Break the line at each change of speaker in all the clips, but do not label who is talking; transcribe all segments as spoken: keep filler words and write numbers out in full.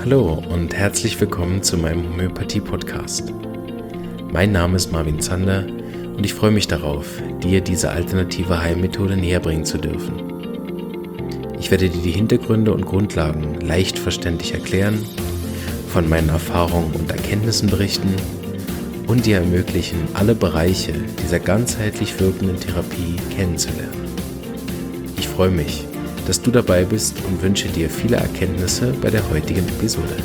Hallo und herzlich willkommen zu meinem Homöopathie-Podcast. Mein Name ist Marvin Zander und ich freue mich darauf, dir diese alternative Heilmethode näher bringen zu dürfen. Ich werde dir die Hintergründe und Grundlagen leicht verständlich erklären, von meinen Erfahrungen und Erkenntnissen berichten und dir ermöglichen, alle Bereiche dieser ganzheitlich wirkenden Therapie kennenzulernen. Ich freue mich, dass du dabei bist und wünsche dir viele Erkenntnisse bei der heutigen Episode.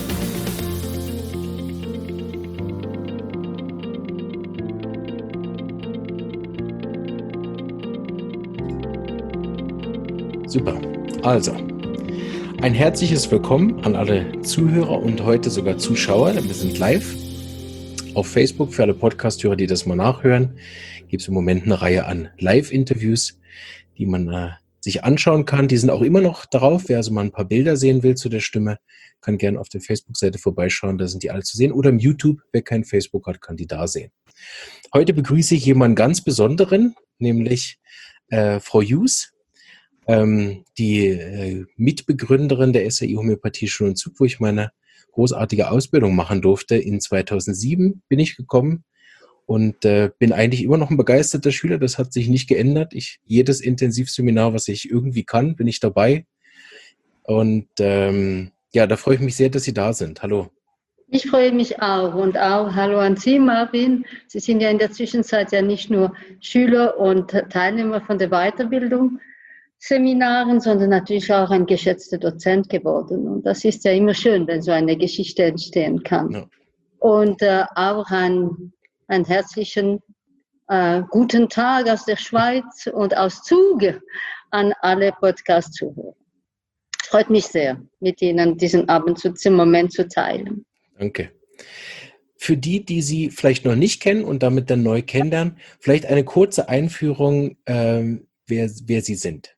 Super, also ein herzliches Willkommen an alle Zuhörer und heute sogar Zuschauer, denn wir sind live auf Facebook. Für alle Podcast-Hörer, die das mal nachhören, gibt es im Moment eine Reihe an Live-Interviews, die man äh, sich anschauen kann. Die sind auch immer noch drauf. Wer also mal ein paar Bilder sehen will zu der Stimme, kann gerne auf der Facebook-Seite vorbeischauen. Da sind die alle zu sehen. Oder im YouTube, wer kein Facebook hat, kann die da sehen. Heute begrüße ich jemanden ganz Besonderen, nämlich äh, Frau Jus, ähm, die äh, Mitbegründerin der S A I Homöopathie Schul und Zug, wo ich meine großartige Ausbildung machen durfte. In zweitausendsieben bin ich gekommen. Und äh, bin eigentlich immer noch ein begeisterter Schüler, das hat sich nicht geändert. Ich, jedes Intensivseminar, was ich irgendwie kann, bin ich dabei. Und ähm, ja, da freue ich mich sehr, dass Sie da sind. Hallo.
Ich freue mich auch und auch hallo an Sie, Marvin. Sie sind ja in der Zwischenzeit ja nicht nur Schüler und Teilnehmer von der Weiterbildung, Seminaren, sondern natürlich auch ein geschätzter Dozent geworden. Und das ist ja immer schön, wenn so eine Geschichte entstehen kann. Ja. Und äh, auch ein Einen herzlichen äh, guten Tag aus der Schweiz und aus Zug an alle Podcast-Zuhörer. Freut mich sehr, mit Ihnen diesen Abend zu, zum Moment zu teilen.
Danke. Für die, die Sie vielleicht noch nicht kennen und damit dann neu kennenlernen, vielleicht eine kurze Einführung, ähm, wer, wer Sie sind.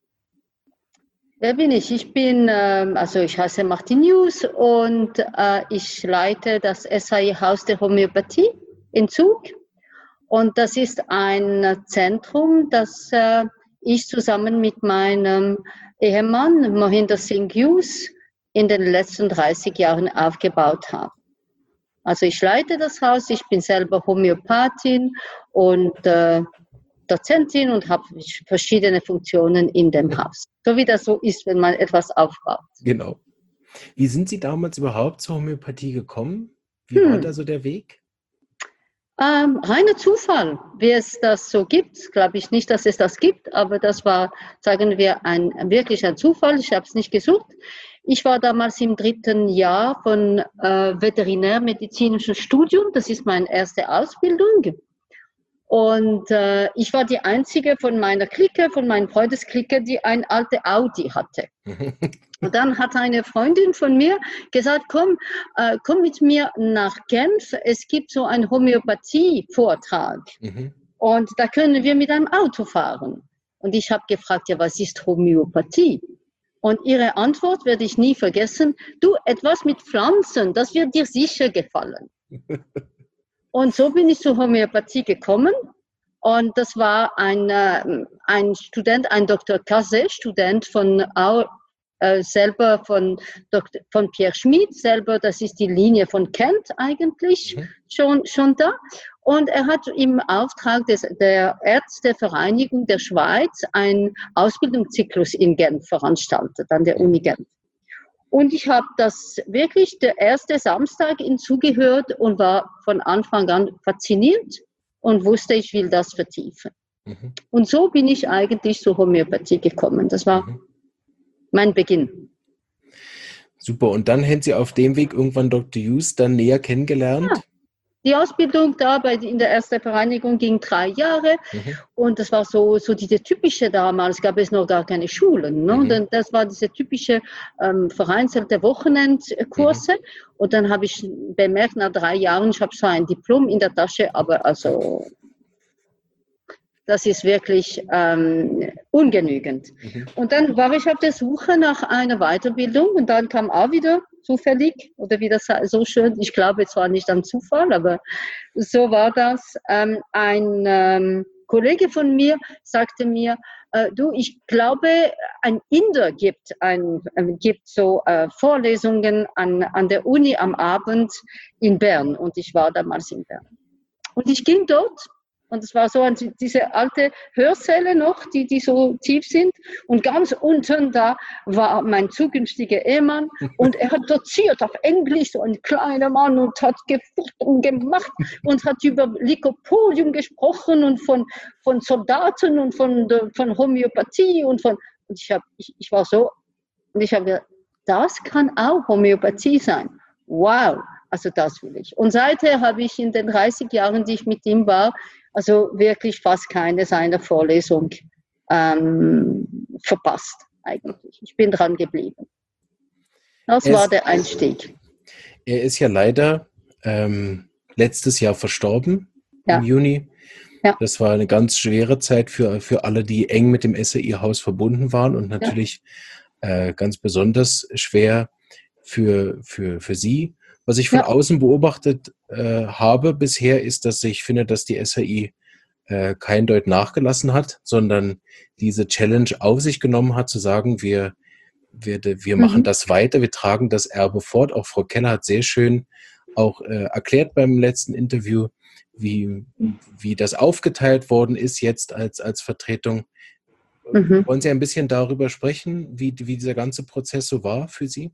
Wer bin ich? Ich bin, ähm, also ich heiße Martin Jus und äh, ich leite das S A I Haus der Homöopathie in Zug. Und das ist ein Zentrum, das äh, ich zusammen mit meinem Ehemann Mohinder Singh Jus in den letzten dreißig Jahren aufgebaut habe. Also ich leite das Haus, ich bin selber Homöopathin und äh, Dozentin und habe verschiedene Funktionen in dem Haus. So wie das so ist, wenn man etwas aufbaut.
Genau. Wie sind Sie damals überhaupt zur Homöopathie gekommen? Wie hm. war da so der Weg?
Ähm, reiner Zufall, wie es das so gibt, glaube ich nicht, dass es das gibt, aber das war, sagen wir, ein wirklich ein Zufall. Ich habe es nicht gesucht. Ich war damals im dritten Jahr von äh, veterinärmedizinischen Studium. Das ist meine erste Ausbildung. Und äh, ich war die einzige von meiner Clique, von meinen Freundesklicke, die ein alte Audi hatte. Und dann hat eine Freundin von mir gesagt, komm, äh, komm mit mir nach Genf, es gibt so einen Homöopathie-Vortrag. Mhm. Und da können wir mit einem Auto fahren. Und ich habe gefragt, ja, was ist Homöopathie? Und ihre Antwort werde ich nie vergessen, du, etwas mit Pflanzen, das wird dir sicher gefallen. Und so bin ich zur Homöopathie gekommen. Und das war ein, äh, ein Student, ein Doktor Cazé, Student von äh, selber von, Doktor, von Pierre Schmid, selber, das ist die Linie von Kent eigentlich, mhm. schon, schon da. Und er hat im Auftrag des, der Ärztevereinigung der Schweiz einen Ausbildungszyklus in Genf veranstaltet, an der Uni Genf. Und ich habe das wirklich der erste Samstag ihm zugehört und war von Anfang an fasziniert und wusste, ich will das vertiefen. Mhm. Und so bin ich eigentlich zur Homöopathie gekommen. Das war mhm. mein Beginn.
Super. Und dann haben Sie auf dem Weg irgendwann Doktor Jus dann näher kennengelernt?
Ja. Die Ausbildung da bei, in der ersten Vereinigung ging drei Jahre mhm. und das war so, so diese typische damals, gab es noch gar keine Schulen. Ne? Mhm. Und das war diese typische ähm, vereinzelte Wochenendkurse mhm. und dann habe ich bemerkt, nach drei Jahren, ich habe so ein Diplom in der Tasche, aber also das ist wirklich ähm, ungenügend. Mhm. Und dann war ich auf der Suche nach einer Weiterbildung und dann kam auch wieder zufällig, oder wie das so schön, ich glaube zwar nicht an Zufall, aber so war das. Ähm, ein ähm, Kollege von mir sagte mir, äh, du, ich glaube, ein Inder gibt, ein, gibt so äh, Vorlesungen an, an der Uni am Abend in Bern und ich war damals in Bern. Und ich ging dort und es war so ein, diese alte Hörsäle noch, die, die so tief sind und ganz unten da war mein zukünftiger Ehemann und er hat doziert auf Englisch, so ein kleiner Mann und hat gefurcht und gemacht und hat über Lycopodium gesprochen und von, von Soldaten und von, von Homöopathie und von, und ich, hab, ich, ich war so, und ich habe gedacht, das kann auch Homöopathie sein. Wow, also das will ich. Und seither habe ich in den dreißig Jahren, die ich mit ihm war, also wirklich fast keine seiner Vorlesungen ähm, verpasst eigentlich. Ich bin dran geblieben. Das
er
war
ist,
der Einstieg.
Er ist ja leider ähm, letztes Jahr verstorben, ja. im Juni. Ja. Das war eine ganz schwere Zeit für, für alle, die eng mit dem S R I-Haus verbunden waren und natürlich ja. äh, ganz besonders schwer für, für, für Sie. Was ich von ja. außen beobachtet äh, habe bisher, ist, dass ich finde, dass die S R I äh, kein Deut nachgelassen hat, sondern diese Challenge auf sich genommen hat, zu sagen, wir, wir, wir mhm. machen das weiter, wir tragen das Erbe fort. Auch Frau Keller hat sehr schön auch äh, erklärt beim letzten Interview, wie, wie das aufgeteilt worden ist jetzt als, als Vertretung. Mhm. Wollen Sie ein bisschen darüber sprechen, wie, wie dieser ganze Prozess so war für Sie?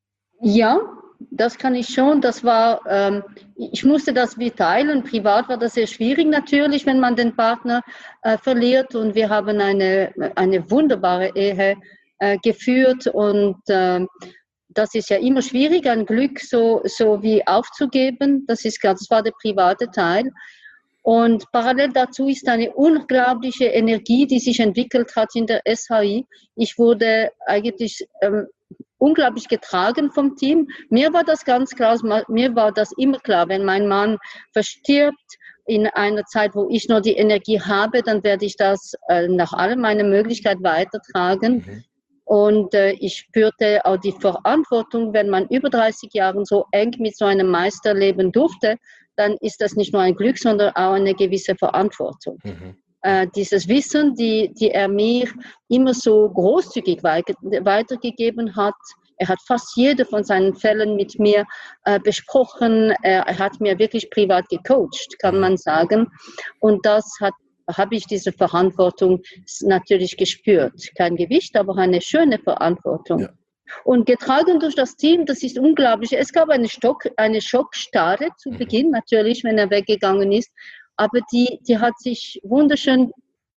Ja, das kann ich schon. Das war, ähm, ich musste das wie teilen. Privat war das sehr schwierig natürlich, wenn man den Partner äh, verliert. Und wir haben eine, eine wunderbare Ehe äh, geführt. Und äh, das ist ja immer schwierig, ein Glück so, so wie aufzugeben. Das ist ganz, das war der private Teil. Und parallel dazu ist eine unglaubliche Energie, die sich entwickelt hat in der S H I. Ich wurde eigentlich ähm, unglaublich getragen vom Team. Mir war das ganz klar, mir war das immer klar, wenn mein Mann verstirbt in einer Zeit, wo ich noch die Energie habe, dann werde ich das äh, nach all meiner Möglichkeit weitertragen. Mhm. Und äh, ich spürte auch die Verantwortung, wenn man über dreißig Jahre so eng mit so einem Meister leben durfte, dann ist das nicht nur ein Glück, sondern auch eine gewisse Verantwortung. Mhm. Äh, dieses Wissen, die, die er mir immer so großzügig weitergegeben hat. Er hat fast jede von seinen Fällen mit mir äh, besprochen. Er, er hat mir wirklich privat gecoacht, kann man sagen. Und das hat, habe ich diese Verantwortung natürlich gespürt. Kein Gewicht, aber eine schöne Verantwortung. Ja. Und getragen durch das Team, das ist unglaublich. Es gab eine, Stock, eine Schockstarre zu Beginn, natürlich, wenn er weggegangen ist. Aber die, die hat sich wunderschön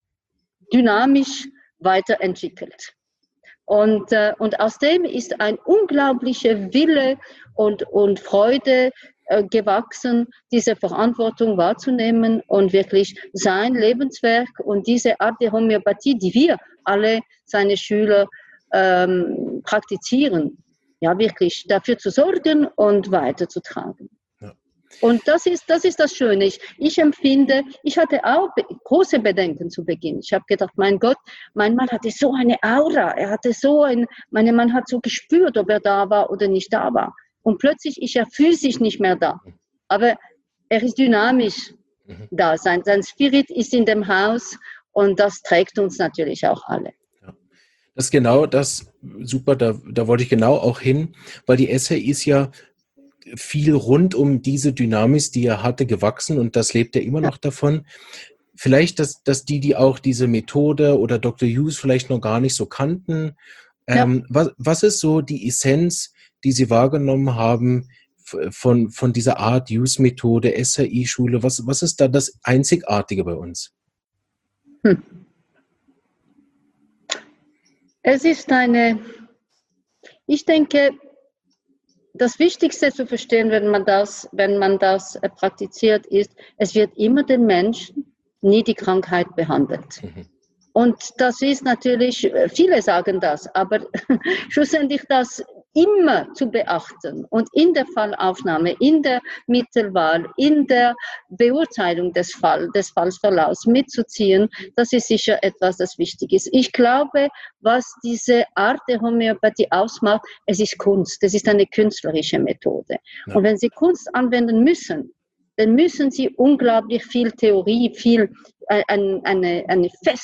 dynamisch weiterentwickelt. Und, äh, und aus dem ist ein unglaublicher Wille und, und Freude äh, gewachsen, diese Verantwortung wahrzunehmen und wirklich sein Lebenswerk und diese Art der Homöopathie, die wir alle, seine Schüler, ähm, praktizieren, ja wirklich dafür zu sorgen und weiterzutragen. Ja. Und das ist, das ist das Schöne. Ich, ich empfinde, ich hatte auch be- große Bedenken zu Beginn. Ich habe gedacht, mein Gott, mein Mann hatte so eine Aura, er hatte so ein, mein Mann hat so gespürt, ob er da war oder nicht da war. Und plötzlich ist er physisch nicht mehr da. Aber er ist dynamisch mhm. da. Sein, sein Spirit ist in dem Haus und das trägt uns natürlich auch alle.
Das ist genau das, super, da, da wollte ich genau auch hin, weil die S R I ist ja viel rund um diese Dynamik, die er hatte, gewachsen und das lebt er immer noch davon. Vielleicht, dass, dass die, die auch diese Methode oder Doktor Hughes vielleicht noch gar nicht so kannten. Ja. Ähm, was, was ist so die Essenz, die Sie wahrgenommen haben von, von dieser Art Hughes-Methode, S R I-Schule? Was, was ist da das Einzigartige bei uns? Hm.
Es ist eine, ich denke, das Wichtigste zu verstehen, wenn man das, wenn man das praktiziert, ist, es wird immer den Menschen, nie die Krankheit behandelt. Mhm. Und das ist natürlich, viele sagen das, aber schlussendlich das immer zu beachten und in der Fallaufnahme, in der Mittelwahl, in der Beurteilung des, Fall, des Fallsverlaufs mitzuziehen, das ist sicher etwas, das wichtig ist. Ich glaube, was diese Art der Homöopathie ausmacht, es ist Kunst, es ist eine künstlerische Methode. Ja. Und wenn Sie Kunst anwenden müssen, dann müssen Sie unglaublich viel Theorie, viel, äh, eine, eine feste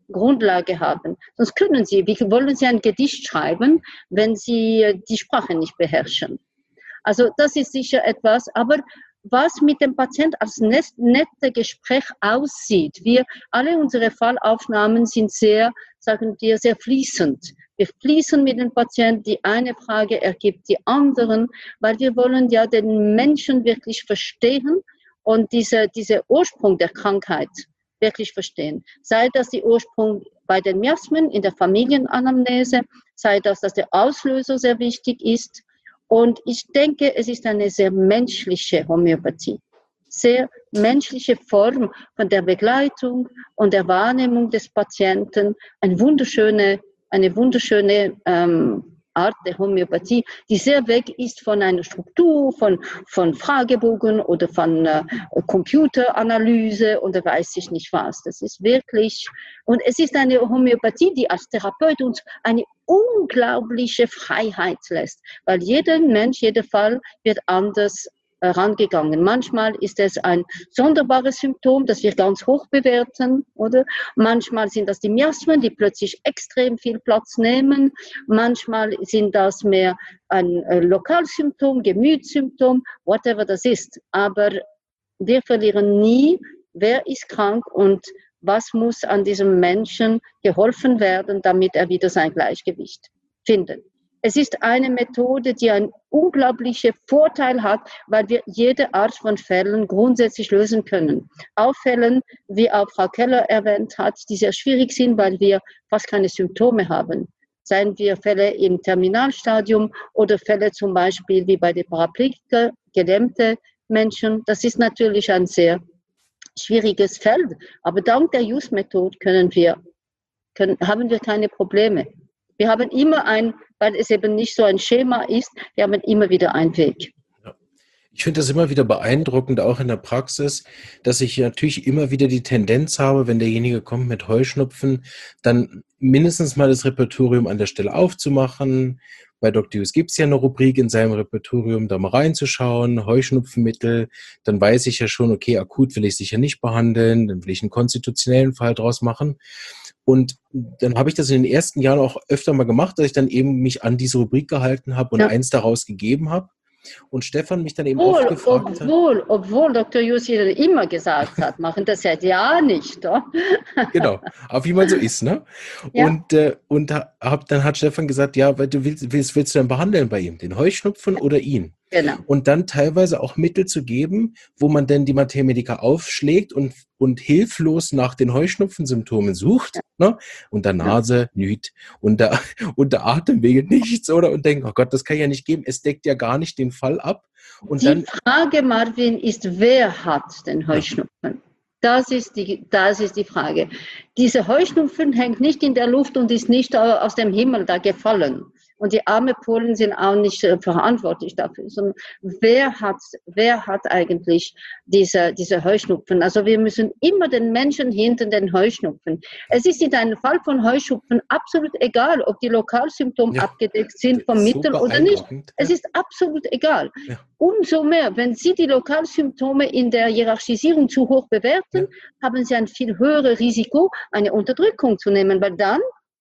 Grundlage haben. Sonst können Sie, wie wollen Sie ein Gedicht schreiben, wenn Sie die Sprache nicht beherrschen? Also das ist sicher etwas, aber was mit dem Patient als nette Gespräch aussieht, wir alle unsere Fallaufnahmen sind sehr, sagen wir, sehr fließend. Wir fließen mit dem Patienten, die eine Frage ergibt die anderen, weil wir wollen ja den Menschen wirklich verstehen und diese, diese Ursprung der Krankheit wirklich verstehen. Sei das der Ursprung bei den Miasmen in der Familienanamnese, sei das, dass der Auslöser sehr wichtig ist. Und ich denke, es ist eine sehr menschliche Homöopathie, sehr menschliche Form von der Begleitung und der Wahrnehmung des Patienten, eine wunderschöne, eine wunderschöne ähm, Art der Homöopathie, die sehr weg ist von einer Struktur, von, von Fragebogen oder von äh, Computeranalyse oder weiß ich nicht was. Das ist wirklich, und es ist eine Homöopathie, die als Therapeut uns eine unglaubliche Freiheit lässt, weil jeder Mensch, jeder Fall wird anders herangegangen. Manchmal ist es ein sonderbares Symptom, das wir ganz hoch bewerten, oder? Manchmal sind das die Miasmen, die plötzlich extrem viel Platz nehmen. Manchmal sind das mehr ein äh, Lokalsymptom, Gemütssymptom, whatever das ist. Aber wir verlieren nie, wer ist krank und was muss an diesem Menschen geholfen werden, damit er wieder sein Gleichgewicht findet. Es ist eine Methode, die einen unglaublichen Vorteil hat, weil wir jede Art von Fällen grundsätzlich lösen können. Auch Fällen, wie auch Frau Keller erwähnt hat, die sehr schwierig sind, weil wir fast keine Symptome haben. Seien wir Fälle im Terminalstadium oder Fälle zum Beispiel wie bei den Paraplegiker, gelähmte Menschen. Das ist natürlich ein sehr schwieriges Feld, aber dank der J U S-Methode können wir, können, haben wir keine Probleme. Wir haben immer ein, weil es eben nicht so ein Schema ist, wir haben immer wieder einen Weg.
Ja. Ich finde das immer wieder beeindruckend, auch in der Praxis, dass ich natürlich immer wieder die Tendenz habe, wenn derjenige kommt mit Heuschnupfen, dann mindestens mal das Repertorium an der Stelle aufzumachen. Bei Doktor Hughes gibt es ja eine Rubrik in seinem Repertorium, da mal reinzuschauen, Heuschnupfenmittel, dann weiß ich ja schon, okay, akut will ich sicher nicht behandeln, dann will ich einen konstitutionellen Fall draus machen. Und dann habe ich das in den ersten Jahren auch öfter mal gemacht, dass ich dann eben mich an diese Rubrik gehalten habe und ja. eins daraus gegeben habe. Und Stefan mich dann eben
obwohl,
oft gefragt
obwohl,
hat.
Obwohl Doktor Hughes immer gesagt hat, machen das ja ja nicht. Oder?
Genau, aber wie man so ist, ne? Ja. Und, äh, und hab, dann hat Stefan gesagt, ja, weil du willst, willst, willst du denn behandeln bei ihm? Den Heuschnupfen oder ihn?
Genau.
Und dann teilweise auch Mittel zu geben, wo man dann die Materia Medica aufschlägt und, und hilflos nach den Heuschnupfensymptomen sucht, ja. ne? Unter Nase, ja. Nüt, unter, unter Atemwege nichts, oder? Und denkt, oh Gott, das kann ja nicht geben, es deckt ja gar nicht den Fall ab. Und
die
dann,
Frage, Marvin, ist, wer hat den Heuschnupfen? Ja. Das ist, die, das ist die Frage. Diese Heuschnupfen hängt nicht in der Luft und ist nicht aus dem Himmel da gefallen. Und die armen Polen sind auch nicht äh, verantwortlich dafür, sondern wer hat, wer hat eigentlich diese, diese Heuschnupfen? Also wir müssen immer den Menschen hinter den Heuschnupfen. Es ist in einem Fall von Heuschnupfen absolut egal, ob die Lokalsymptome ja, abgedeckt sind vom Mittel so oder nicht. Es ist absolut egal. Ja. Umso mehr, wenn Sie die Lokalsymptome in der Hierarchisierung zu hoch bewerten, ja. haben Sie ein viel höheres Risiko, eine Unterdrückung zu nehmen, weil dann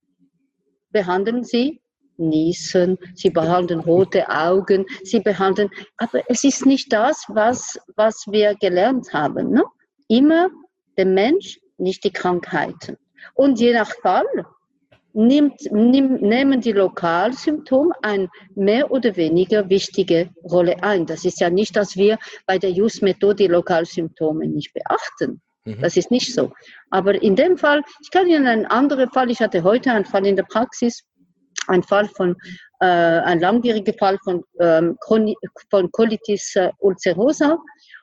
behandeln Sie Niesen, sie behandeln rote Augen, sie behandeln, aber es ist nicht das, was, was wir gelernt haben. Ne? Immer der Mensch, nicht die Krankheiten. Und je nach Fall nimmt, nimm, nehmen die Lokalsymptome eine mehr oder weniger wichtige Rolle ein. Das ist ja nicht, dass wir bei der J U S-Methode die Lokalsymptome nicht beachten. Das ist nicht so. Aber in dem Fall, ich kann Ihnen einen anderen Fall, ich hatte heute einen Fall in der Praxis, ein Fall von, äh, ein langwieriger Fall von, ähm, von Colitis äh, ulcerosa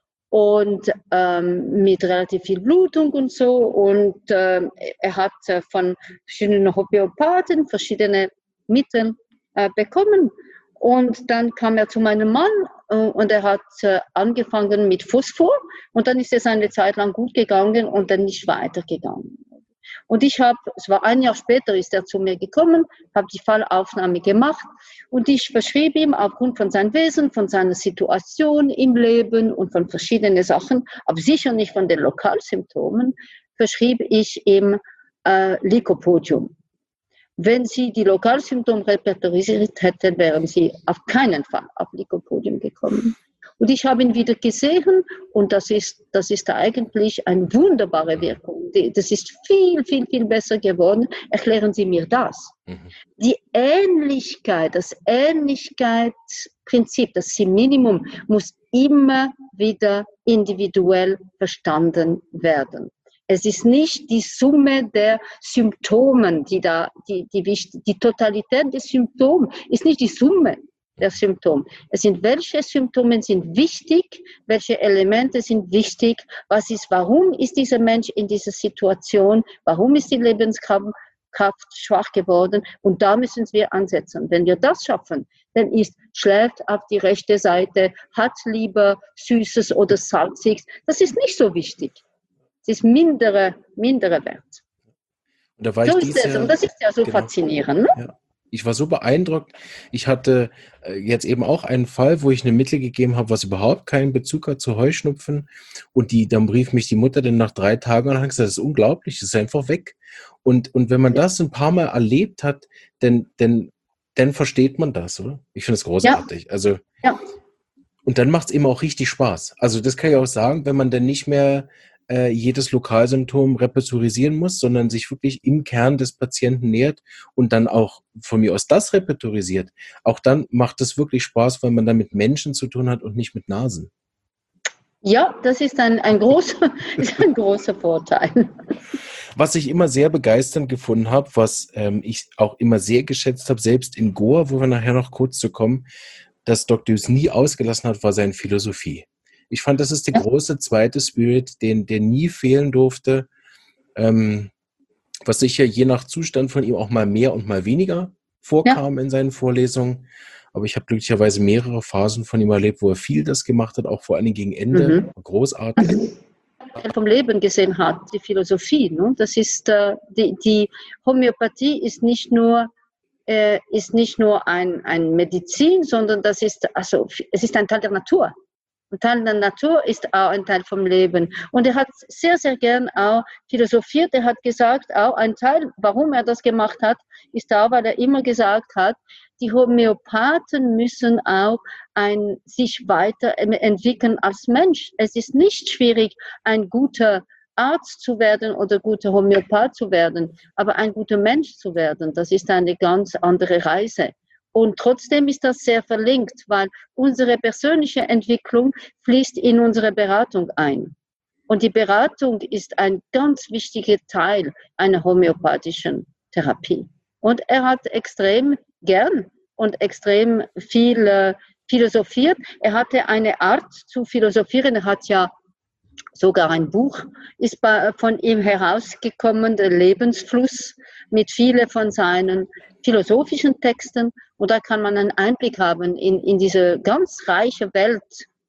und ähm, mit relativ viel Blutung und so. Und äh, er hat äh, von verschiedenen Homöopathen verschiedene Mittel äh, bekommen. Und dann kam er zu meinem Mann äh, und er hat äh, angefangen mit Phosphor. Und dann ist es eine Zeit lang gut gegangen und dann nicht weitergegangen. Und ich habe, es war ein Jahr später, ist er zu mir gekommen, habe die Fallaufnahme gemacht und ich verschrieb ihm aufgrund von seinem Wesen, von seiner Situation im Leben und von verschiedenen Sachen, aber sicher nicht von den Lokalsymptomen, verschrieb ich ihm äh, Lycopodium. Wenn Sie die Lokalsymptome repertorisiert hätten, wären Sie auf keinen Fall auf Lycopodium gekommen. Und ich habe ihn wieder gesehen und das ist, das ist eigentlich eine wunderbare Wirkung. Das ist viel, viel, viel besser geworden. Erklären Sie mir das. Mhm. Die Ähnlichkeit, das Ähnlichkeitsprinzip, das Minimum, muss immer wieder individuell verstanden werden. Es ist nicht die Summe der Symptome, die da, die, die, die Totalität des Symptoms ist nicht die Summe der Symptome. Es sind, welche Symptome sind wichtig, welche Elemente sind wichtig, was ist, warum ist dieser Mensch in dieser Situation, warum ist die Lebenskraft Kraft schwach geworden und da müssen wir ansetzen. Wenn wir das schaffen, dann ist, schläft auf die rechte Seite, hat lieber Süßes oder Salziges, das ist nicht so wichtig. Es ist mindere, mindere Wert.
Und da war
so
ich
ist es.
Jahr,
und das ist ja so
genau.
faszinierend. Ne?
Ja. Ich war so beeindruckt. Ich hatte äh, jetzt eben auch einen Fall, wo ich eine Mittel gegeben habe, was überhaupt keinen Bezug hat zu Heuschnupfen. Und die, dann rief mich die Mutter dann nach drei Tagen und hat gesagt, das ist unglaublich, das ist einfach weg. Und, und wenn man das ein paar Mal erlebt hat, dann, dann, dann versteht man das, oder? Ich finde es großartig. Ja. Also, ja. Und dann macht es eben auch richtig Spaß. Also das kann ich auch sagen, wenn man dann nicht mehr äh, jedes Lokalsymptom repertorisieren muss, sondern sich wirklich im Kern des Patienten nähert und dann auch von mir aus das repertorisiert, auch dann macht es wirklich Spaß, weil man dann mit Menschen zu tun hat und nicht mit Nasen.
Ja, das ist ein, ein, großer, ist ein großer Vorteil.
Was ich immer sehr begeisternd gefunden habe, was ähm, ich auch immer sehr geschätzt habe, selbst in Goa, wo wir nachher noch kurz zu kommen, dass Doktor Hughes nie ausgelassen hat, war seine Philosophie. Ich fand, das ist der ja. große zweite Spirit, den, der nie fehlen durfte, ähm, was sicher je nach Zustand von ihm auch mal mehr und mal weniger vorkam ja. in seinen Vorlesungen. Aber ich habe glücklicherweise mehrere Phasen von ihm erlebt, wo er viel das gemacht hat, auch vor allem gegen Ende. Mhm. Großartig.
Vom Leben gesehen hat, die Philosophie. Ne? Das ist, äh, die, die Homöopathie ist nicht nur, äh, ist nicht nur ein, ein Medizin, sondern das ist, also, es ist ein Teil der Natur. Ein Teil der Natur ist auch ein Teil vom Leben. Und er hat sehr, sehr gern auch philosophiert. Er hat gesagt, auch ein Teil, warum er das gemacht hat, ist auch, weil er immer gesagt hat, die Homöopathen müssen auch ein, sich weiterentwickeln als Mensch. Es ist nicht schwierig, ein guter Arzt zu werden oder guter Homöopath zu werden, aber ein guter Mensch zu werden, das ist eine ganz andere Reise. Und trotzdem ist das sehr verlinkt, weil unsere persönliche Entwicklung fließt in unsere Beratung ein. Und die Beratung ist ein ganz wichtiger Teil einer homöopathischen Therapie. Und er hat extrem gern und extrem viel äh, philosophiert. Er hatte eine Art zu philosophieren. Er hat ja sogar ein Buch ist bei, von ihm herausgekommen, der Lebensfluss, mit vielen von seinen philosophischen Texten. Und da kann man einen Einblick haben in, in diese ganz reiche Welt,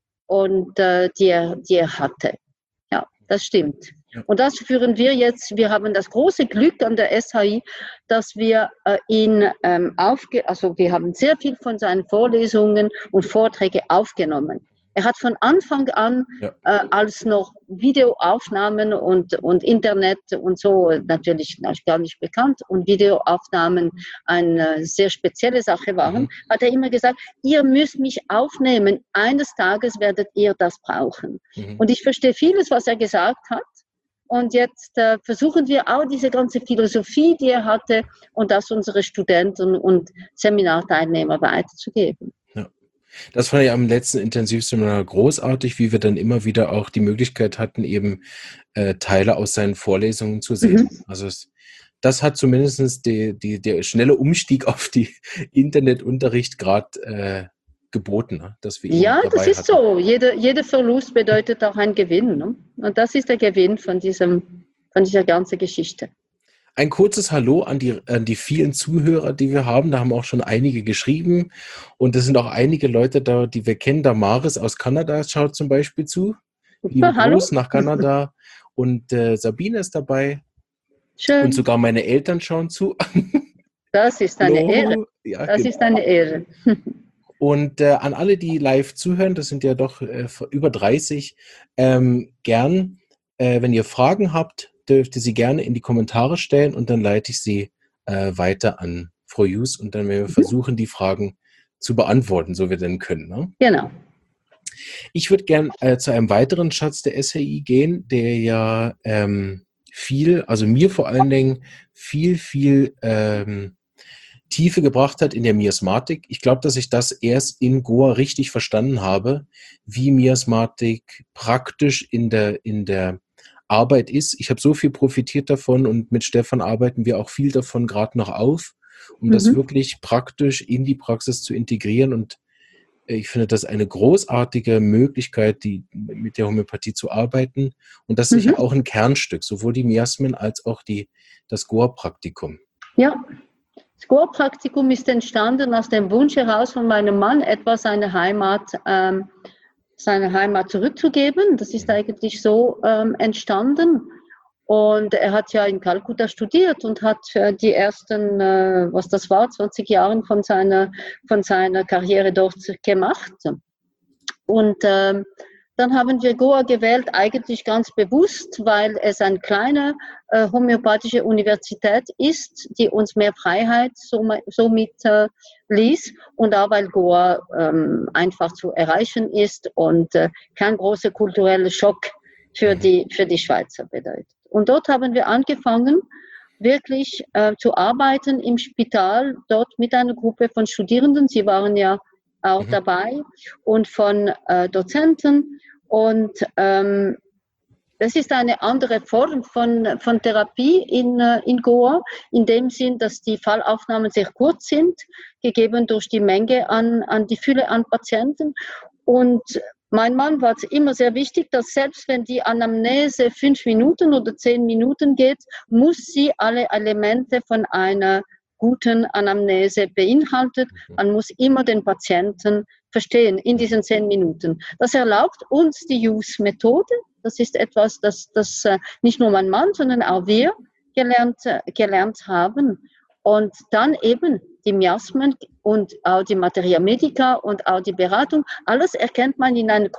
und, äh, die, er, die er hatte. Ja, das stimmt. Und das führen wir jetzt, wir haben das große Glück an der S H I, dass wir äh, ihn ähm, aufge, also wir haben sehr viel von seinen Vorlesungen und Vorträge aufgenommen. Er hat von Anfang an, ja. äh, als noch Videoaufnahmen und, und Internet und so natürlich gar nicht bekannt und Videoaufnahmen eine sehr spezielle Sache waren, mhm. hat er immer gesagt, ihr müsst mich aufnehmen, eines Tages werdet ihr das brauchen. Mhm. Und ich verstehe vieles, was er gesagt hat. Und jetzt äh, versuchen wir auch diese ganze Philosophie, die er hatte, und das unsere Studenten und Seminarteilnehmer weiterzugeben.
Ja. Das fand ich am letzten Intensivseminar großartig, wie wir dann immer wieder auch die Möglichkeit hatten, eben äh, Teile aus seinen Vorlesungen zu sehen. Mhm. Also es, das hat zumindest die, die, der schnelle Umstieg auf die Internetunterricht gerade äh, geboten, ne? Dass wir ihn
ja,
dabei
das ist
hatten.
so. Jeder, jeder Verlust bedeutet auch ein Gewinn. Ne? Und das ist der Gewinn von, diesem, von dieser ganzen Geschichte.
Ein kurzes Hallo an die, an die vielen Zuhörer, die wir haben. Da haben auch schon einige geschrieben. Und es sind auch einige Leute da, die wir kennen. Damaris aus Kanada schaut zum Beispiel zu. Lieben Gruß nach Kanada. Und äh, Sabine ist dabei.
Schön.
Und sogar meine Eltern schauen zu.
Das ist eine Hallo. Ehre.
Ja,
das
genau.
ist eine Ehre.
Und äh, an alle, die live zuhören, das sind ja doch äh, über dreißig, ähm, gern, äh, wenn ihr Fragen habt, dürft ihr sie gerne in die Kommentare stellen und dann leite ich sie äh, weiter an Frau Jus und dann werden wir versuchen, die Fragen zu beantworten, so wir denn können. Ne?
Genau.
Ich würde gern äh, zu einem weiteren Schatz der S R I gehen, der ja ähm, viel, also mir vor allen Dingen viel, viel ähm, Tiefe gebracht hat in der Miasmatik. Ich glaube, dass ich das erst in Goa richtig verstanden habe, wie Miasmatik praktisch in der, in der Arbeit ist. Ich habe so viel profitiert davon und mit Stefan arbeiten wir auch viel davon gerade noch auf, um
Mhm.
das wirklich praktisch in die Praxis zu integrieren. Und ich finde das eine großartige Möglichkeit, die, mit der Homöopathie zu arbeiten. Und das ist
Mhm.
sicher auch ein Kernstück, sowohl die Miasmen als auch die, das Goa-Praktikum.
Ja. Das Goa-Praktikum ist entstanden aus dem Wunsch heraus von meinem Mann, etwas seine Heimat, ähm, seine Heimat zurückzugeben. Das ist eigentlich so ähm, entstanden. Und er hat ja in Kalkutta studiert und hat äh, die ersten, äh, was das war, zwanzig Jahre von seiner, von seiner Karriere dort gemacht. Und ähm, dann haben wir Goa gewählt, eigentlich ganz bewusst, weil es eine kleine äh, homöopathische Universität ist, die uns mehr Freiheit somit äh, ließ und auch weil Goa ähm, einfach zu erreichen ist und äh, kein großer kultureller Schock für die, für die Schweizer bedeutet. Und dort haben wir angefangen, wirklich äh, zu arbeiten im Spital, dort mit einer Gruppe von Studierenden. Sie waren ja auch mhm. dabei und von äh, Dozenten. Und ähm, das ist eine andere Form von, von Therapie in, in Goa, in dem Sinn, dass die Fallaufnahmen sehr kurz sind, gegeben durch die Menge an, an die Fülle an Patienten. Und mein Mann war es immer sehr wichtig, dass selbst wenn die Anamnese fünf Minuten oder zehn Minuten geht, muss sie alle Elemente von einer guten Anamnese beinhaltet. Man muss immer den Patienten verstehen in diesen zehn Minuten. Das erlaubt uns die Use-Methode. Das ist etwas, das, das nicht nur mein Mann, sondern auch wir gelernt, gelernt haben. Und dann eben die Miasmen und auch die Materia Medica und auch die Beratung, alles erkennt man in einer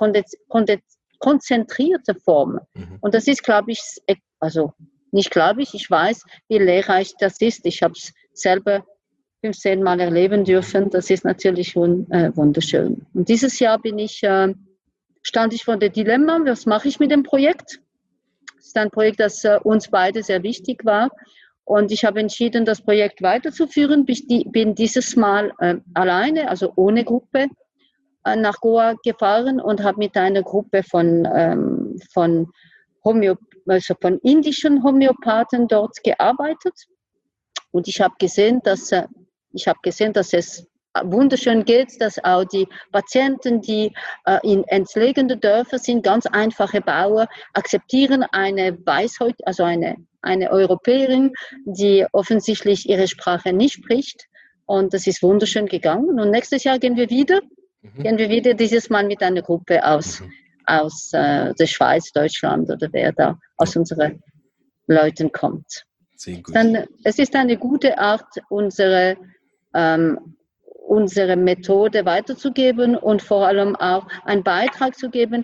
konzentrierten Form. Mhm. Und das ist, glaube ich, also nicht glaube ich, ich weiß, wie lehrreich das ist. Ich habe es selber fünfzehn Mal erleben dürfen. Das ist natürlich wunderschön. Und dieses Jahr bin ich, äh, stand ich vor dem Dilemma, was mache ich mit dem Projekt? Das ist ein Projekt, das äh, uns beide sehr wichtig war. Und ich habe entschieden, das Projekt weiterzuführen. Bin dieses Mal äh, alleine, also ohne Gruppe, äh, nach Goa gefahren und habe mit einer Gruppe von, ähm, von, Homöop- also von indischen Homöopathen dort gearbeitet. Und ich habe gesehen, dass, äh, ich habe gesehen, dass es wunderschön geht, dass auch die Patienten, die äh, in entlegenen Dörfern sind, ganz einfache Bauern, akzeptieren eine Weißhäut, also eine, eine Europäerin, die offensichtlich ihre Sprache nicht spricht. Und das ist wunderschön gegangen. Und nächstes Jahr gehen wir wieder, mhm. gehen wir wieder dieses Mal mit einer Gruppe aus, mhm. aus äh, der Schweiz, Deutschland oder wer da aus unseren Leuten kommt. Sehr gut. Dann, es ist eine gute Art, unsere ähm, unsere Methode weiterzugeben und vor allem auch einen Beitrag zu geben.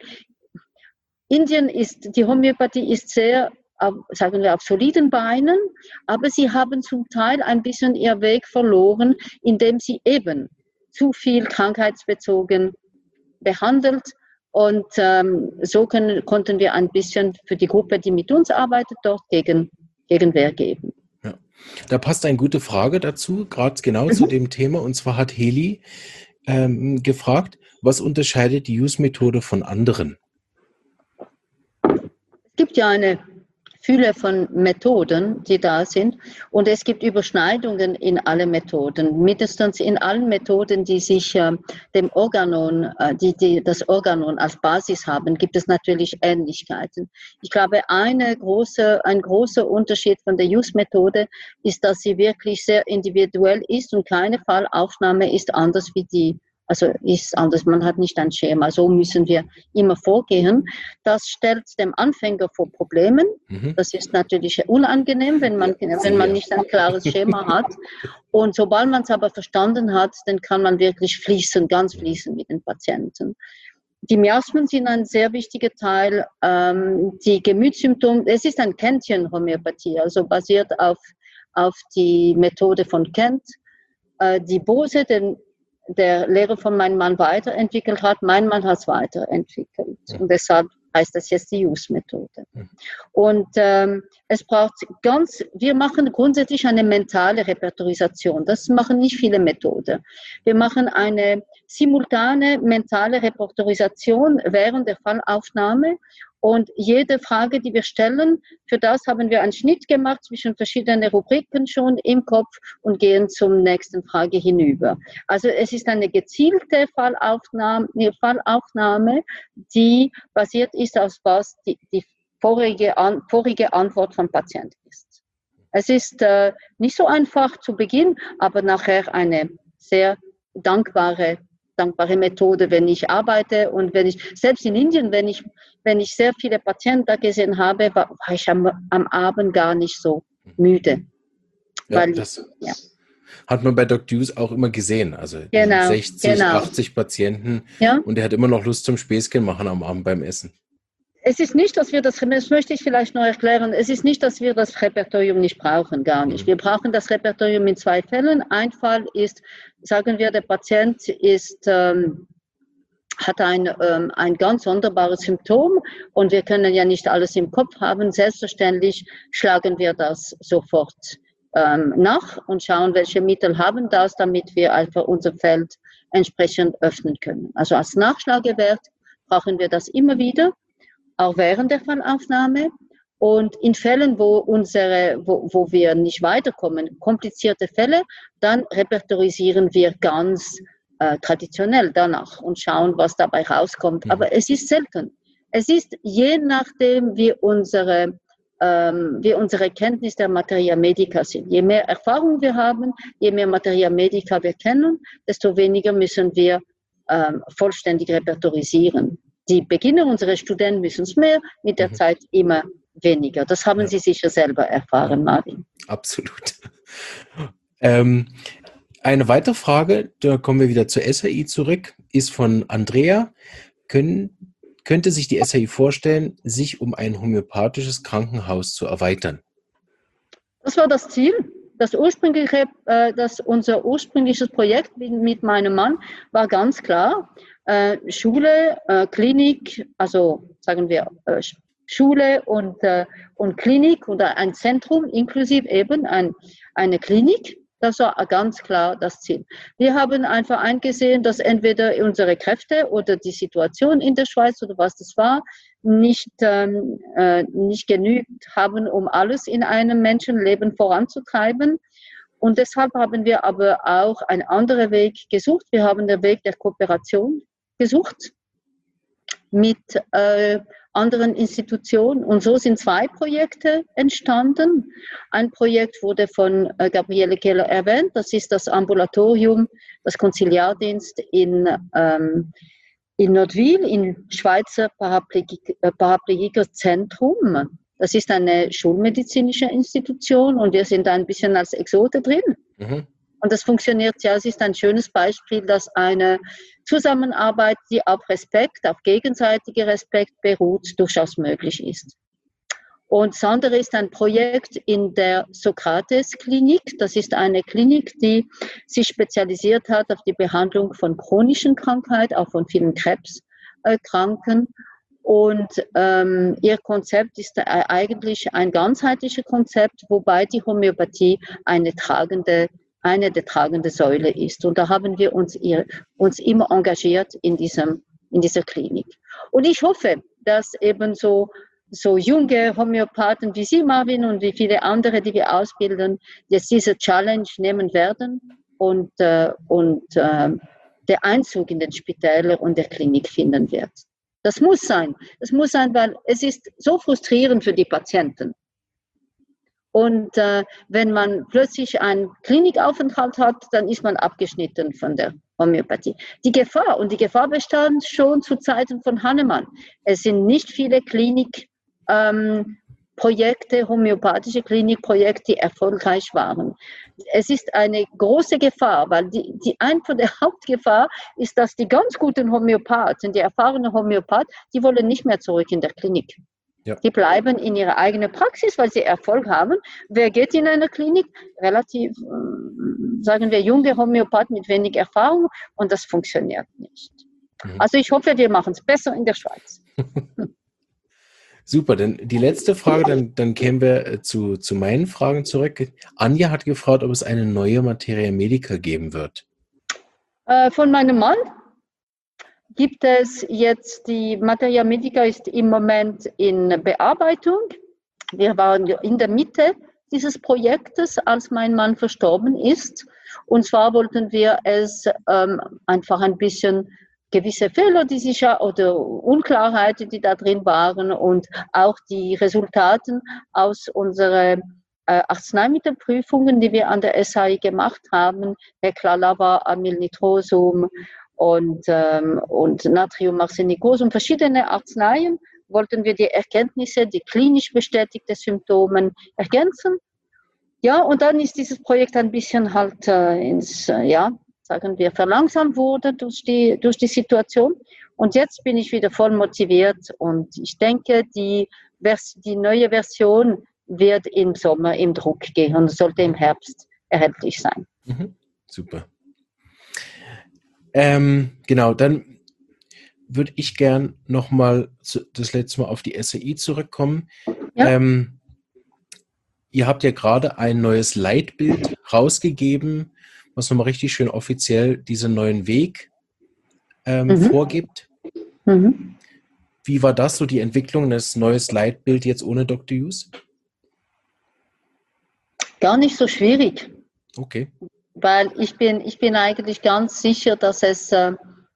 Indien ist, die Homöopathie ist sehr, sagen wir, auf soliden Beinen, aber sie haben zum Teil ein bisschen ihr Weg verloren, indem sie eben zu viel krankheitsbezogen behandelt. Und ähm, so können, konnten wir ein bisschen für die Gruppe, die mit uns arbeitet, dort gegen, Gegenwehr geben.
Da passt eine gute Frage dazu, gerade genau mhm. zu dem Thema. Und zwar hat Heli ähm, gefragt, was unterscheidet die Use-Methode von anderen?
Es gibt ja eine Fülle von Methoden, die da sind. Und es gibt Überschneidungen in alle Methoden. Mindestens in allen Methoden, die sich äh, dem Organon, äh, die, die das Organon als Basis haben, gibt es natürlich Ähnlichkeiten. Ich glaube, eine große, ein großer Unterschied von der Use-Methode ist, dass sie wirklich sehr individuell ist und keine Fallaufnahme ist anders wie die. Also ist anders, man hat nicht ein Schema, so müssen wir immer vorgehen. Das stellt dem Anfänger vor Problemen. Mhm. Das ist natürlich unangenehm, wenn man, wenn man nicht ein klares Schema hat. Und sobald man es aber verstanden hat, dann kann man wirklich fließen, ganz fließen mit den Patienten. die Miasmen sind ein sehr wichtiger Teil. Ähm, die Gemütssymptome, es ist ein Kentchen-Homöopathie, also basiert auf, auf die Methode von Kent. Äh, die Bose, den der Lehrer von meinem Mann weiterentwickelt hat, mein Mann hat es weiterentwickelt. Und deshalb heißt das jetzt die Use-Methode. Und ähm, es braucht ganz, wir machen grundsätzlich eine mentale Repertorisation. Das machen nicht viele Methoden. Wir machen eine simultane mentale Repertorisation während der Fallaufnahme. Und jede Frage, die wir stellen, für das haben wir einen Schnitt gemacht zwischen verschiedenen Rubriken schon im Kopf und gehen zum nächsten Frage hinüber. Also es ist eine gezielte Fallaufnahme, Fallaufnahme die basiert ist auf was die, die vorige, an, vorige Antwort vom Patienten ist. Es ist äh, nicht so einfach zu Beginn, aber nachher eine sehr dankbare dankbare Methode, wenn ich arbeite und wenn ich, selbst in Indien, wenn ich, wenn ich sehr viele Patienten da gesehen habe, war, war ich am, am Abend gar nicht so müde.
Ja,
weil,
das
ja.
hat man bei Doktor Hughes auch immer gesehen. Also
genau,
sechzig,
genau.
achtzig Patienten
ja?
und er hat immer noch Lust zum Späßchen machen am Abend beim Essen.
Es ist nicht, dass wir das, das möchte ich vielleicht noch erklären, es ist nicht, dass wir das Repertorium nicht brauchen, gar nicht. Wir brauchen das Repertorium in zwei Fällen. Ein Fall ist, sagen wir, der Patient ist, ähm, hat ein, ähm, ein ganz sonderbares Symptom und wir können ja nicht alles im Kopf haben. Selbstverständlich schlagen wir das sofort ähm, nach und schauen, welche Mittel haben das, damit wir einfach unser Feld entsprechend öffnen können. Also als Nachschlagewert brauchen wir das immer wieder, auch während der Fallaufnahme. Und in Fällen, wo, unsere, wo, wo wir nicht weiterkommen, komplizierte Fälle, dann repertorisieren wir ganz äh, traditionell danach und schauen, was dabei rauskommt. Mhm. Aber es ist selten. Es ist je nachdem, wie unsere, ähm, wie unsere Kenntnis der Materia Medica sind. Je mehr Erfahrung wir haben, je mehr Materia Medica wir kennen, desto weniger müssen wir ähm, vollständig repertorisieren. Die Beginner, unsere Studenten müssen es mehr, mit der mhm. Zeit immer weniger. Das haben ja. Sie sicher selber erfahren, Marvin.
Absolut. Ähm, eine weitere Frage, da kommen wir wieder zur S H I zurück, ist von Andrea. Können, könnte sich die S H I vorstellen, sich um ein homöopathisches Krankenhaus zu erweitern?
Das war das Ziel. Das ursprüngliche, äh, das, unser ursprüngliches Projekt mit, mit meinem Mann war ganz klar, äh, Schule, äh, Klinik, also sagen wir äh, Schule und, äh, und Klinik oder ein Zentrum inklusive eben ein, eine Klinik. Das war ganz klar das Ziel. Wir haben einfach eingesehen, dass entweder unsere Kräfte oder die Situation in der Schweiz oder was das war, nicht, ähm, äh, nicht genügt haben, um alles in einem Menschenleben voranzutreiben. Und deshalb haben wir aber auch einen anderen Weg gesucht. Wir haben den Weg der Kooperation gesucht mit äh, anderen Institutionen. Und so sind zwei Projekte entstanden. Ein Projekt wurde von äh, Gabriele Keller erwähnt. Das ist das Ambulatorium, das Konziliardienst in, ähm, in Nordwil, im Schweizer Paraplegikerzentrum. Das ist eine schulmedizinische Institution und wir sind da ein bisschen als Exote drin. Mhm. Und das funktioniert ja, es ist ein schönes Beispiel, dass eine Zusammenarbeit, die auf Respekt, auf gegenseitiger Respekt beruht, durchaus möglich ist. Und das andere ist ein Projekt in der Sokrates-Klinik. Das ist eine Klinik, die sich spezialisiert hat auf die Behandlung von chronischen Krankheiten, auch von vielen Krebskranken. Und ähm, ihr Konzept ist eigentlich ein ganzheitliches Konzept, wobei die Homöopathie eine tragende eine der tragenden Säule ist. Und da haben wir uns, ihr, uns immer engagiert in, diesem, in dieser Klinik. Und ich hoffe, dass eben so, so junge Homöopathen wie Sie, Marvin, und wie viele andere, die wir ausbilden, jetzt diese Challenge nehmen werden und, äh, und äh, der Einzug in den Spitäler und der Klinik finden wird. Das muss sein. Das muss sein, weil es ist so frustrierend für die Patienten. Und äh, wenn man plötzlich einen Klinikaufenthalt hat, dann ist man abgeschnitten von der Homöopathie. Die Gefahr, und die Gefahr bestand schon zu Zeiten von Hahnemann. Es sind nicht viele Klinikpraxen Projekte, homöopathische Klinikprojekte, die erfolgreich waren. Es ist eine große Gefahr, weil die, die eine von der Hauptgefahr ist, dass die ganz guten Homöopathen, die erfahrenen Homöopathen, die wollen nicht mehr zurück in der Klinik. Ja. Die bleiben in ihrer eigenen Praxis, weil sie Erfolg haben. Wer geht in eine Klinik? Relativ, sagen wir, junge Homöopathen mit wenig Erfahrung und das funktioniert nicht. Mhm. Also ich hoffe, wir machen es besser in der Schweiz.
Super, dann die letzte Frage, dann, dann kämen wir zu, zu meinen Fragen zurück. Anja hat gefragt, ob es eine neue Materia Medica geben wird.
Äh, von meinem Mann gibt es jetzt, die Materia Medica ist im Moment in Bearbeitung. Wir waren in der Mitte dieses Projektes, als mein Mann verstorben ist. Und zwar wollten wir es ähm, einfach ein bisschen gewisse Fehler, die sich ja, oder Unklarheiten, die da drin waren und auch die Resultaten aus unseren äh, Arzneimittelprüfungen, die wir an der S H I gemacht haben, Heclalava, Amylnitrosum und, ähm, und Natriumarsenicosum, verschiedene Arzneien, wollten wir die Erkenntnisse, die klinisch bestätigte Symptome ergänzen. Ja, und dann ist dieses Projekt ein bisschen halt äh, ins, äh, ja, sagen wir, verlangsamt wurde durch die, durch die Situation. Und jetzt bin ich wieder voll motiviert und ich denke, die, Vers- die neue Version wird im Sommer im Druck gehen und sollte im Herbst erhältlich sein.
Mhm. Super. Ähm, genau, dann würde ich gern nochmal das letzte Mal auf die S A I zurückkommen. Ja. Ähm, ihr habt ja gerade ein neues Leitbild rausgegeben, was nochmal richtig schön offiziell diesen neuen Weg ähm, mhm. vorgibt. Mhm. Wie war das so, die Entwicklung des neues Leitbild jetzt ohne Doktor Hughes?
Gar nicht so schwierig.
Okay.
Weil ich bin, ich bin eigentlich ganz sicher, dass es, äh,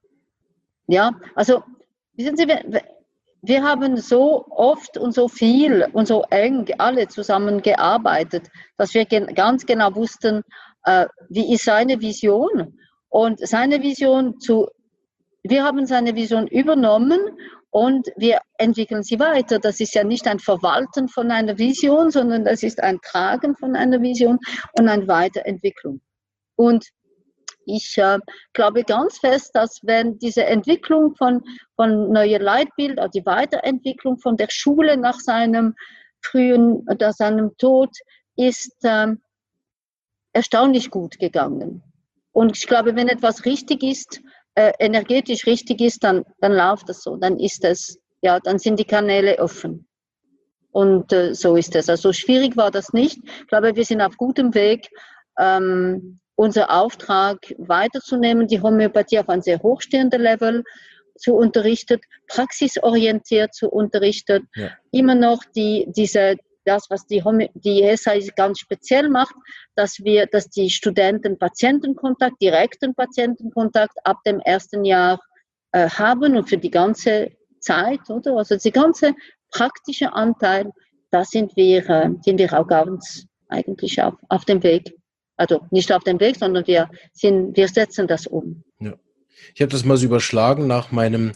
ja, also, wissen Sie, wir, wir haben so oft und so viel und so eng alle zusammengearbeitet, dass wir gen- ganz genau wussten, äh, wie ist seine Vision. Und seine Vision zu, wir haben seine Vision übernommen und wir entwickeln sie weiter. Das ist ja nicht ein Verwalten von einer Vision, sondern das ist ein Tragen von einer Vision und eine Weiterentwicklung. Und ich äh, glaube ganz fest, dass wenn diese Entwicklung von, von neuer Leitbild, also die Weiterentwicklung von der Schule nach seinem frühen, oder seinem Tod, ist äh, erstaunlich gut gegangen. Und ich glaube, wenn etwas richtig ist, äh, energetisch richtig ist, dann, dann läuft das so, dann ist es, ja, dann sind die Kanäle offen. Und äh, so ist es. Also schwierig war das nicht. Ich glaube, wir sind auf gutem Weg, ähm, unser Auftrag weiterzunehmen, die Homöopathie auf ein sehr hochstehendes Level zu unterrichten, praxisorientiert zu unterrichten, ja. Immer noch die, diese, das, was die, Homö- die S H I ganz speziell macht, dass wir, dass die Studenten Patientenkontakt, direkten Patientenkontakt ab dem ersten Jahr äh, haben und für die ganze Zeit, oder? Also der ganze praktische Anteil, da sind wir, äh, sind wir auch ganz eigentlich auf, auf dem Weg. Also nicht auf dem Weg, sondern wir, sind, wir setzen das um.
Ja. Ich habe das mal so überschlagen nach meinem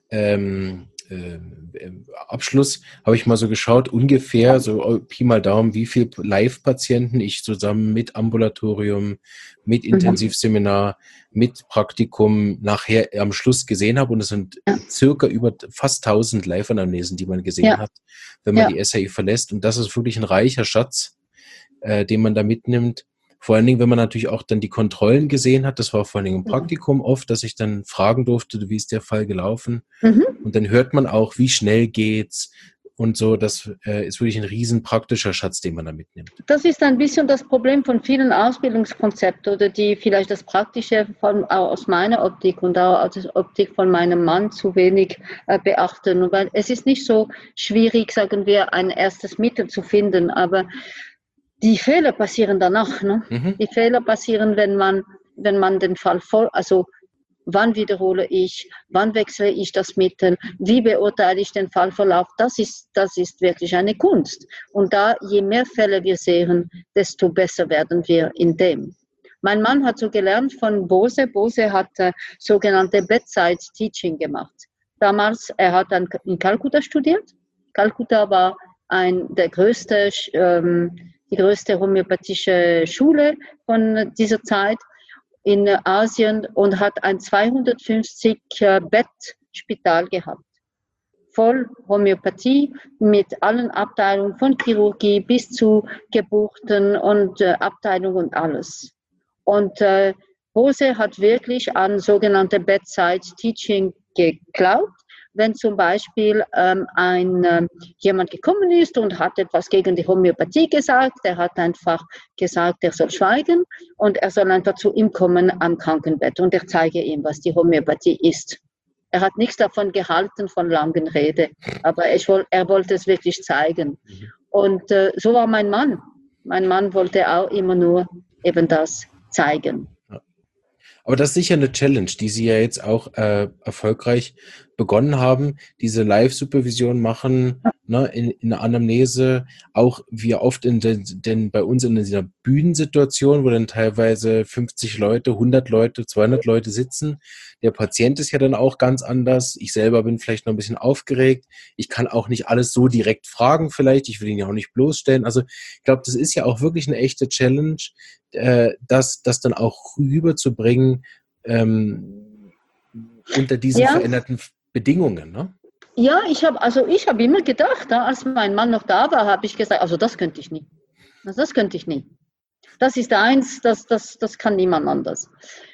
ähm, äh, Abschluss, habe ich mal so geschaut, ungefähr so Pi mal Daumen, wie viele Live-Patienten ich zusammen mit Ambulatorium, mit Intensivseminar, mit Praktikum nachher am Schluss gesehen habe. Und es sind ja. circa über fast tausend Live-Anamnesen, die man gesehen ja. hat, wenn man ja. die S H I verlässt. Und das ist wirklich ein reicher Schatz, äh, den man da mitnimmt. Vor allen Dingen, wenn man natürlich auch dann die Kontrollen gesehen hat, das war vor allen Dingen im Praktikum oft, dass ich dann fragen durfte, wie ist der Fall gelaufen? Mhm. Und dann hört man auch, wie schnell geht's und so. Das äh, ist wirklich ein riesen praktischer Schatz, den man da mitnimmt.
Das ist ein bisschen das Problem von vielen Ausbildungskonzepten oder die vielleicht das Praktische von, auch aus meiner Optik und auch aus der Optik von meinem Mann zu wenig äh, beachten. Weil es ist nicht so schwierig, sagen wir, ein erstes Mittel zu finden, aber die Fehler passieren danach. Ne? Mhm. Die Fehler passieren, wenn man, wenn man den Fall voll, also wann wiederhole ich, wann wechsle ich das Mittel, wie beurteile ich den Fallverlauf, das ist, das ist wirklich eine Kunst. Und da, je mehr Fälle wir sehen, desto besser werden wir in dem. Mein Mann hat so gelernt von Bose. Bose hat äh, sogenannte Bedside Teaching gemacht. Damals, er hat dann in Kalkutta studiert. Kalkutta war ein, der größte, ähm, die größte homöopathische Schule von dieser Zeit in Asien und hat ein zweihundertfünfzig Bettspital gehabt. Voll Homöopathie mit allen Abteilungen von Chirurgie bis zu Geburten und äh, Abteilung und alles. Und äh, Rose hat wirklich an sogenannte Bedside Teaching geglaubt. Wenn zum Beispiel ähm, ein, äh, jemand gekommen ist und hat etwas gegen die Homöopathie gesagt, der hat einfach gesagt, er soll schweigen und er soll einfach zu ihm kommen am Krankenbett und er zeige ihm, was die Homöopathie ist. Er hat nichts davon gehalten, von langen Rede, aber ich, er wollte es wirklich zeigen. Und äh, so war mein Mann. Mein Mann wollte auch immer nur eben das zeigen.
Aber das ist sicher eine Challenge, die Sie ja jetzt auch äh, erfolgreich begonnen haben, diese Live-Supervision machen, ne, in, in der Anamnese, auch wie oft in den, denn bei uns in dieser Bühnensituation, wo dann teilweise fünfzig Leute, hundert Leute, zweihundert Leute sitzen. Der Patient ist ja dann auch ganz anders. Ich selber bin vielleicht noch ein bisschen aufgeregt. Ich kann auch nicht alles so direkt fragen vielleicht. Ich will ihn ja auch nicht bloßstellen. Also ich glaube, das ist ja auch wirklich eine echte Challenge, äh, das, das dann auch rüberzubringen ähm, unter diesen
ja.
veränderten Bedingungen, ne?
Ja, ich habe also ich habe immer gedacht, als mein Mann noch da war, habe ich gesagt, also das könnte ich nie. Also das könnte ich nie. Das ist eins, das, das, das kann niemand anders.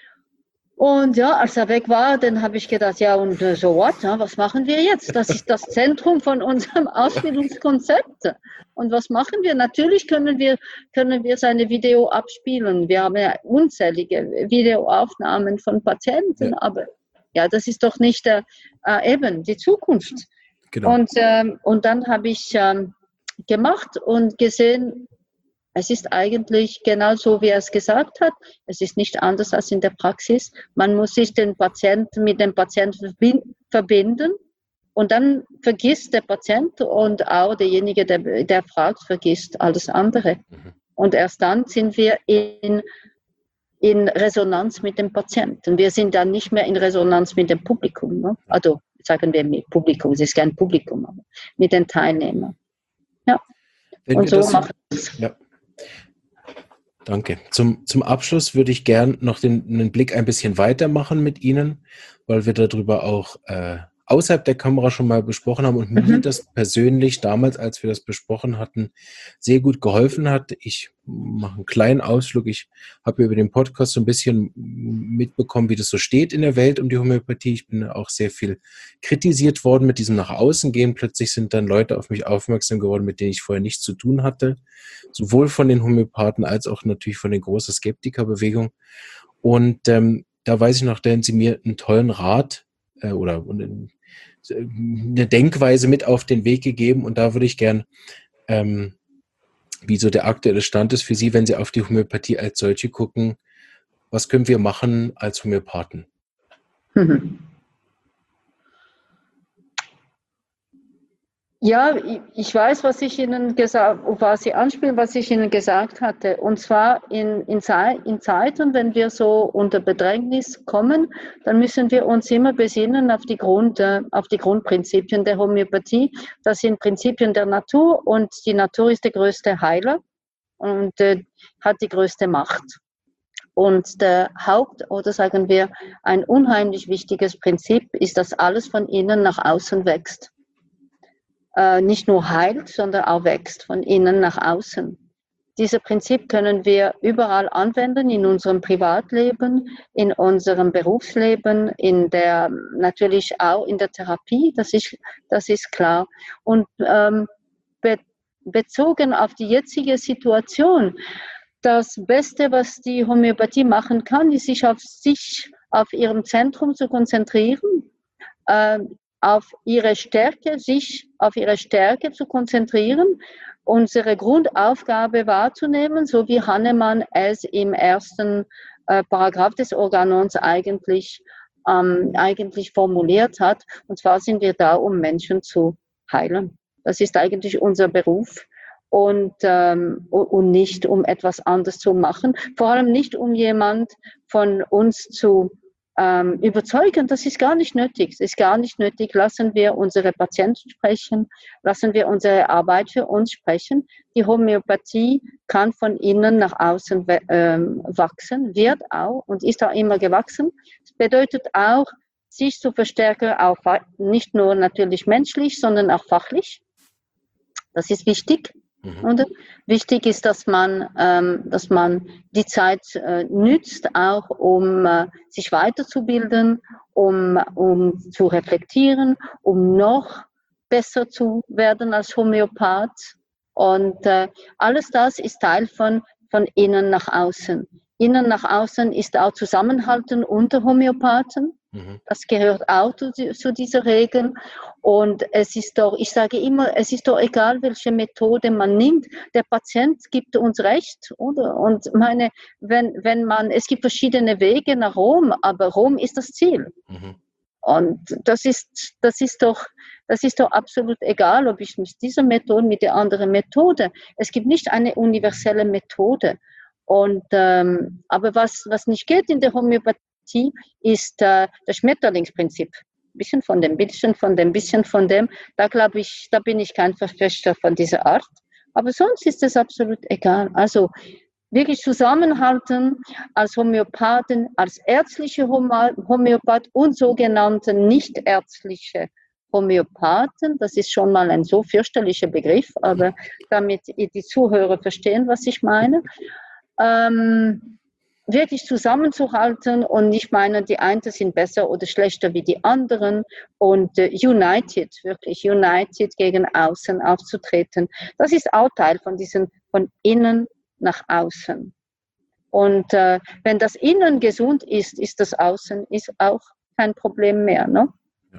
Und ja, als er weg war, dann habe ich gedacht, ja und äh, so what, ja, was machen wir jetzt? Das ist das Zentrum von unserem Ausbildungskonzept. Und was machen wir? Natürlich können wir, können wir seine Video abspielen. Wir haben ja unzählige Videoaufnahmen von Patienten, ja. aber ja, das ist doch nicht äh, eben die Zukunft. Genau. Und, ähm, und dann habe ich ähm, gemacht und gesehen, es ist eigentlich genau so, wie er es gesagt hat. Es ist nicht anders als in der Praxis. Man muss sich den Patienten mit dem Patienten verbinden und dann vergisst der Patient und auch derjenige, der, der fragt, vergisst alles andere. Mhm. Und erst dann sind wir in in Resonanz mit dem Patienten. Wir sind dann nicht mehr in Resonanz mit dem Publikum. Ne? Also sagen wir mit Publikum, es ist kein Publikum, aber mit den Teilnehmern. Ja.
Wenn
und so machen wir
es. Ja. Danke. Zum, zum Abschluss würde ich gern noch den, den Blick ein bisschen weitermachen mit Ihnen, weil wir darüber auch äh, außerhalb der Kamera schon mal besprochen haben und mhm. mir das persönlich damals, als wir das besprochen hatten, sehr gut geholfen hat. Ich mache einen kleinen Ausflug. Ich habe über den Podcast so ein bisschen mitbekommen, wie das so steht in der Welt um die Homöopathie. Ich bin auch sehr viel kritisiert worden mit diesem nach außen gehen. Plötzlich sind dann Leute auf mich aufmerksam geworden, mit denen ich vorher nichts zu tun hatte. Sowohl von den Homöopathen als auch natürlich von der großen Skeptikerbewegung. Und ähm, da weiß ich noch, da haben Sie mir einen tollen Rat äh, oder eine, eine Denkweise mit auf den Weg gegeben. Und da würde ich gern, ähm, wie so der aktuelle Stand ist für Sie, wenn Sie auf die Homöopathie als solche gucken, was können wir machen als Homöopathen?
Mhm. Ja, ich weiß, was ich Ihnen gesagt, auf was Sie anspielen, was ich Ihnen gesagt hatte. Und zwar in, in, in Zeiten, wenn wir so unter Bedrängnis kommen, dann müssen wir uns immer besinnen auf die, Grund, auf die Grundprinzipien der Homöopathie. Das sind Prinzipien der Natur und die Natur ist der größte Heiler und äh, hat die größte Macht. Und der Haupt, oder sagen wir, ein unheimlich wichtiges Prinzip ist, dass alles von innen nach außen wächst. Äh, nicht nur heilt, sondern auch wächst von innen nach außen. Dieses Prinzip können wir überall anwenden, in unserem Privatleben, in unserem Berufsleben, in der, natürlich auch in der Therapie, das ist, das ist klar. Und ähm, be, bezogen auf die jetzige Situation, das Beste, was die Homöopathie machen kann, ist, sich auf sich, auf ihrem Zentrum zu konzentrieren, äh, auf ihre Stärke, sich auf ihre Stärke zu konzentrieren, unsere Grundaufgabe wahrzunehmen, so wie Hahnemann es im ersten äh, Paragraph des Organons eigentlich, ähm, eigentlich formuliert hat. Und zwar sind wir da, um Menschen zu heilen. Das ist eigentlich unser Beruf. Und, ähm, und nicht, um etwas anderes zu machen. Vor allem nicht, um jemand von uns zu ähm, überzeugen, das ist gar nicht nötig. Es ist gar nicht nötig. Lassen wir unsere Patienten sprechen, lassen wir unsere Arbeit für uns sprechen. Die Homöopathie kann von innen nach außen ähm, wachsen, wird auch und ist auch immer gewachsen. Das bedeutet auch, sich zu verstärken, auch nicht nur natürlich menschlich, sondern auch fachlich. Das ist wichtig. Mhm. Und wichtig ist, dass man, ähm, dass man die Zeit äh, nützt, auch um äh, sich weiterzubilden, um, um zu reflektieren, um noch besser zu werden als Homöopath. Und äh, alles das ist Teil von, von innen nach außen. Innen nach außen ist auch Zusammenhalten unter Homöopathen. Mhm. Das gehört auch zu, zu dieser Regel. Und es ist doch, ich sage immer, es ist doch egal, welche Methode man nimmt. Der Patient gibt uns recht, oder? Und meine, wenn, wenn man, es gibt verschiedene Wege nach Rom, aber Rom ist das Ziel. Mhm. Und das ist, das ist doch, das ist doch absolut egal, ob ich mit dieser Methode, mit der anderen Methode. Es gibt nicht eine universelle Methode. Und, ähm, aber was, was nicht geht in der Homöopathie, ist äh, das Schmetterlingsprinzip. Ein bisschen von dem, bisschen von dem, bisschen von dem. Da glaube ich, da bin ich kein Verfechter von dieser Art. Aber sonst ist es absolut egal. Also wirklich zusammenhalten als Homöopathen, als ärztliche Homöopath und sogenannte nichtärztliche Homöopathen. Das ist schon mal ein so fürchterlicher Begriff, aber damit die Zuhörer verstehen, was ich meine. Ähm, wirklich zusammenzuhalten und nicht meinen, die einen sind besser oder schlechter wie die anderen und äh, united, wirklich united gegen außen aufzutreten. Das ist auch Teil von diesem, von innen nach außen. Und äh, wenn das Innen gesund ist, ist das Außen ist auch kein Problem mehr. Ne?
Ja.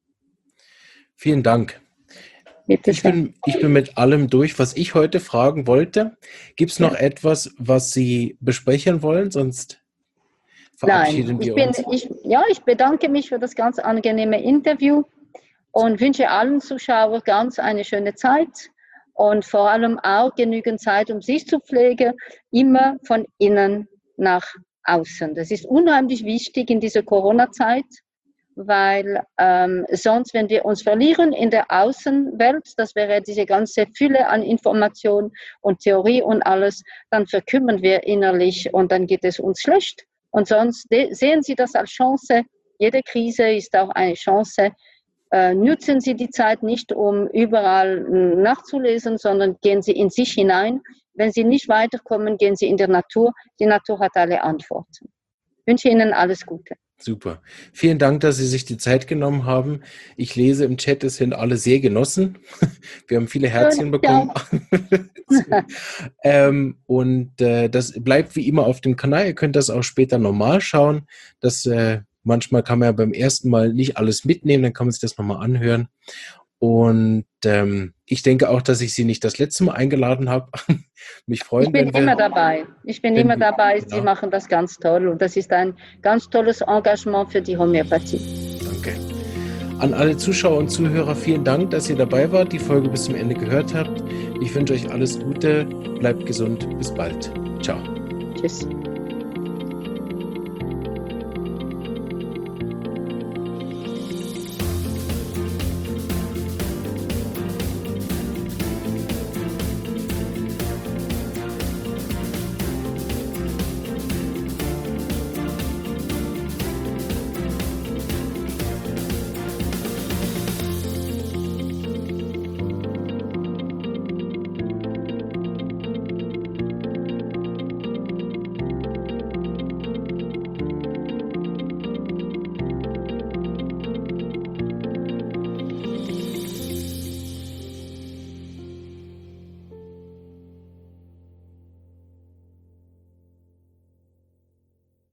Vielen Dank. Ich bin, ich bin mit allem durch, was ich heute fragen wollte. Gibt es noch ja. etwas, was Sie besprechen wollen? Sonst verabschieden
Nein, ich
wir
bin,
uns.
Ich, ja, ich bedanke mich für das ganz angenehme Interview und wünsche allen Zuschauern ganz eine schöne Zeit und vor allem auch genügend Zeit, um sich zu pflegen, immer von innen nach außen. Das ist unheimlich wichtig in dieser Corona-Zeit. Weil ähm, sonst, wenn wir uns verlieren in der Außenwelt, das wäre diese ganze Fülle an Information und Theorie und alles, dann verkümmern wir innerlich und dann geht es uns schlecht. Und sonst sehen Sie das als Chance. Jede Krise ist auch eine Chance. Äh, nutzen Sie die Zeit nicht, um überall nachzulesen, sondern gehen Sie in sich hinein. Wenn Sie nicht weiterkommen, gehen Sie in die Natur. Die Natur hat alle Antworten. Ich wünsche Ihnen alles Gute.
Super. Vielen Dank, dass Sie sich die Zeit genommen haben. Ich lese im Chat, es sind alle sehr genossen. Wir haben viele Herzchen bekommen. Ja. ähm, und äh, das bleibt wie immer auf dem Kanal. Ihr könnt das auch später nochmal schauen. Das, äh, manchmal kann man ja beim ersten Mal nicht alles mitnehmen, dann kann man sich das nochmal anhören. Und ähm, ich denke auch, dass ich Sie nicht das letzte Mal eingeladen habe. Mich freuen,
ich bin
wenn wir,
immer dabei. Ich bin immer
wir,
dabei.
Genau.
Sie machen das ganz toll. Und das ist ein ganz tolles Engagement für die Homöopathie.
Danke. An alle Zuschauer und Zuhörer vielen Dank, dass ihr dabei wart, die Folge bis zum Ende gehört habt. Ich wünsche euch alles Gute. Bleibt gesund. Bis bald. Ciao.
Tschüss.